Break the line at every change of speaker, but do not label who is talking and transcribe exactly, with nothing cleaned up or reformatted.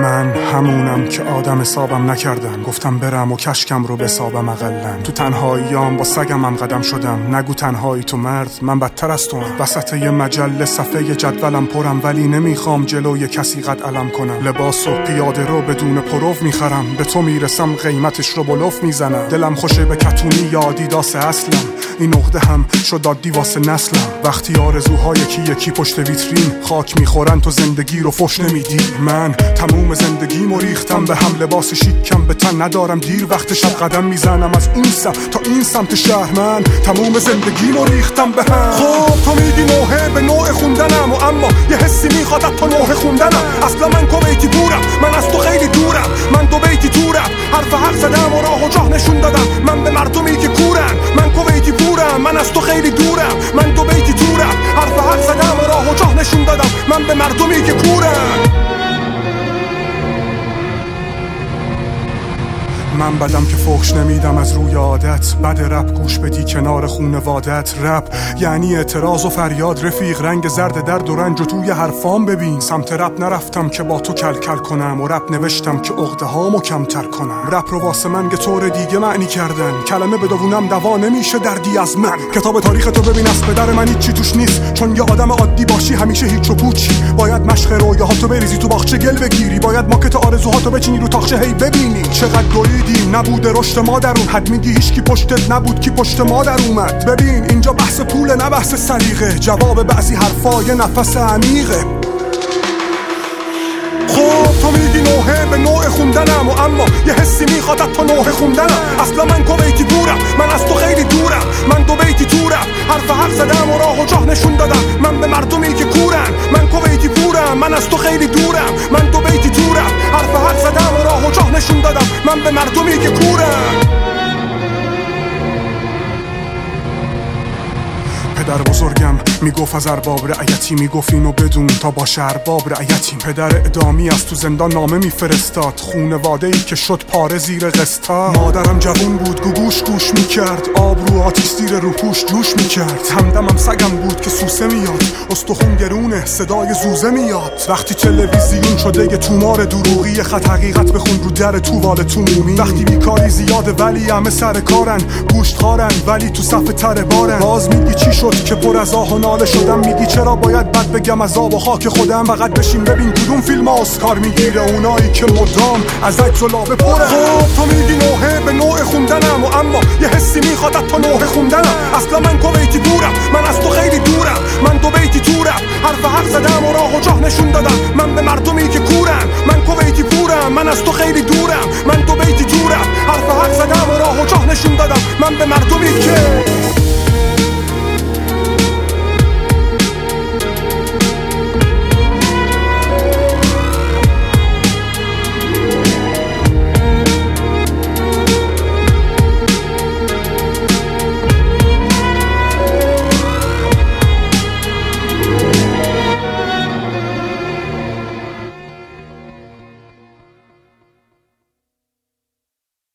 من همونم که آدم حسابم نکردم، گفتم برم و کشکم رو بسابم اقلن. تو تنهاییام با سگم هم قدم شدم، نگو تنهایی تو مرد، من بدتر از تو هم. وسط یه مجله صفحه جدولم پرم، ولی نمیخوام جلوی کسی قد علم کنم. لباس و پیاده رو بدون پروف میخرم، به تو میرسم قیمتش رو بلوف میزنم. دلم خوشه به کتونی یا آدیداس اصلم، این نقطه هم شد عادی واسه نسلم. وقتی آرزوهای یکی یکی پشت ویترین خاک میخورن تو زندگی رو فش نمیدی. من تموم زندگیمو ریختم به هم، لباس شیکم به تن ندارم، دیر وقت شب قدم میزنم از این سمت تا این سمت شهر. من تموم زندگیمو ریختم به هم. خب تو میگی نوحه به نوع خوندنم، و اما یه حسی میخواد تا نوحه خوندنم. اصلا من کویتی دورم، من از تو خیلی دورم، من دو بیتی دورم، حرف حق زدم و راه و جاه نشون دادم. من به مردمی که کورن، من کویتی پورم، من از تو خیلی دورم، من دو بیتی دورم، حرف حق زدم و راه و جاه نشون دادم. من به مردمی که کورن. من بدم که فحش نمیدم از روی عادت، بد رپ گوش بدی کنار خونوادت. رپ یعنی اعتراض و فریاد رفیق، رنگ زرد درد و رنج و توی حرفام ببین. سمت رپ نرفتم که با تو کل کل کنم، و رپ نوشتم که عقده هامو کمتر کنم. رپ رو واسه من یه طور دیگه معنی کردن، کلمه بدونم دوا نمیشه دردی از من. کتاب تاریخ تو ببین از پدر من هیچی توش نیست، چون یه آدم عادی باشی همیشه هیچ و پوچی. باید مشق رویاهاتو بریزی تو باغچه گل بگیری، باید ماکت آرزوهاتو بچینی رو تاخچه هی ببینی. چقدر نبوده رشد ما درون، حد میگی هیچ کی پشتت نبود کی پشت ما در اومد. ببین اینجا بحث پول نه بحث سلیقه، جواب بعضی حرفا یه نفس عمیقه. خب تو میگی نوحه به نوع خوندنم، و اما یه حسی میخواد تا نوحه خوندنم. اصلا من کویتی دورم، من از تو خیلی دورم، من دو بیتی دورم، حرف حق زدم و راه و جاه نشون دادم. من به مردمی که کورن، من کویتی پورم، من از تو خیلی دورم، من دو بیتی دورم، حرف حق زدم و راه و جاه نشون دادم. من به مردمی که کورن. پدر بزرگم میگفت از ارباب رعیتی، میگفت اینو بدون تا باشه ارباب رعیتیم. پدر اعدامی از تو زندان نامه میفرستاد، خونواده‌ای که شد پاره زیر قسطا. مادرم جوون بود گوگوش گوش میکرد، آب رو آتیش زیر روپوش جوش میکرد. همدمم سگم بود که سوسه میاد، استخون گرونه صدای زوزه میاد. وقتی تلویزیون شده یه تومار دروغی، خط حقیقت بخون رو در تووال تومومی. وقتی بیکاری زیاده ولی همه سر کارن، گوشت خارن ولی تو صف تره بارن. باز میگی چی شد که پر از آه و ناله شدم، میگی چرا باید بد بگم از آب و خاک خودم. فقط بشین ببین کدوم فیلم اسکار میگیره، اونایی که مدام از عکس و لابه پره. خب تو میگی نوحه به نوع خوندنم، و اما یه حسی میخواد تا نوحه خوندنم. اصلا من کویتی دورم، من از تو خیلی دورم، من دو بیتی دورم، حرف حق زدم و راه و جاه نشون دادم. من به مردمی که کورن، من کویتی پورم، من از تو خیلی دورم، من دو بیتی دورم، حرف حق زدم و راه و جاه نشون دادم. من به مردمی که